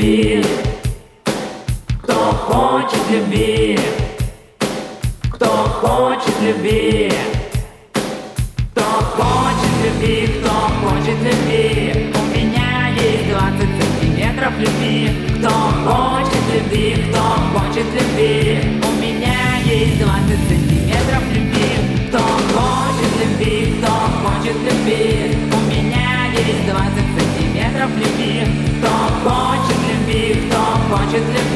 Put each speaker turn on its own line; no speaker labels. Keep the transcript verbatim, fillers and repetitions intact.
любви, кто хочет любви, кто хочет любви, кто хочет любви, кто хочет любви. У меня есть двадцать сантиметров любви, кто хочет любви, кто хочет любви. У меня есть двадцать сантиметров любви, кто хочет любви, кто хочет любви. У меня есть двадцать сантиметров любви, кто хочет любви, кто хочет любви.